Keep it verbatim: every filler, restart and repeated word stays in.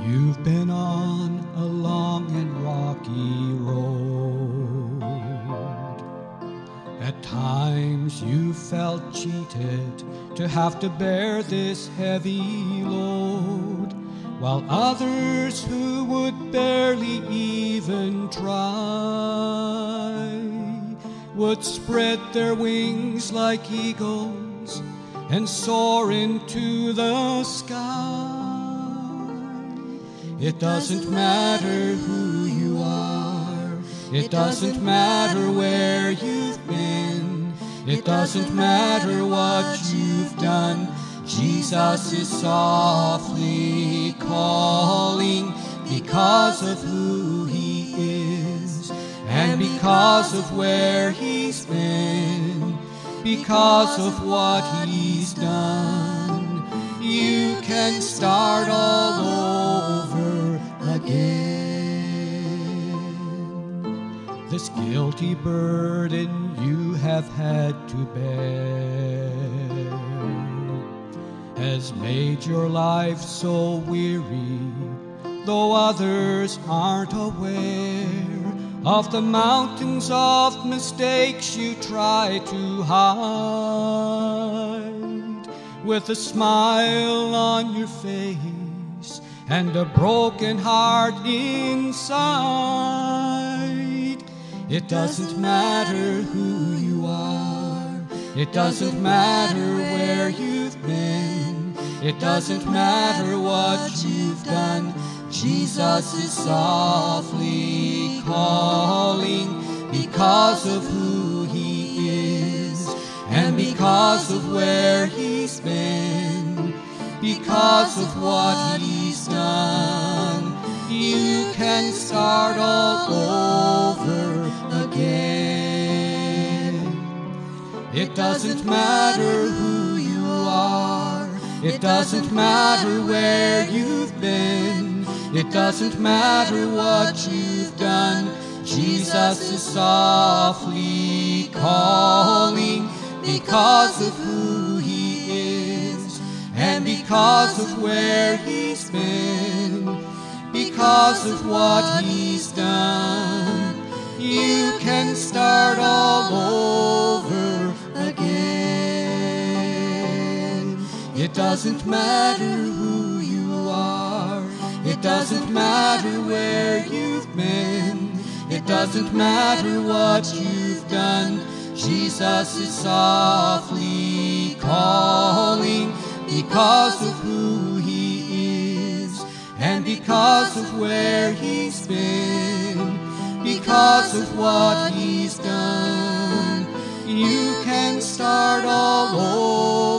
You've been on a long and rocky road. At times you felt cheated to have to bear this heavy load, while others who would barely even try would spread their wings like eagles and soar into the sky. It doesn't matter who you are, it doesn't matter where you've been, it doesn't matter what you've done. Jesus is softly calling because of who he is, and because of where he's been, because of what he's done. You can start all over again. This guilty burden you have had to bear has made your life so weary, though others aren't aware of the mountains of mistakes you try to hide. With a smile on your face and a broken heart inside, it doesn't matter who you are, it doesn't matter where you've been, it doesn't matter what you've done. Jesus is softly calling because of who he is, and because of where he's been, because of what he's done. You can start all over again. It doesn't matter who you are, it doesn't matter where you've been, it doesn't matter what you've done. Jesus is softly calling because of who he is, and because of where he's been, because of what he's done. You can start all over again. It doesn't matter who you are, it doesn't matter where you've been, it doesn't matter what you've done. Jesus is softly calling because of who he is, and because of where he's been, because of what he's done. You can start all over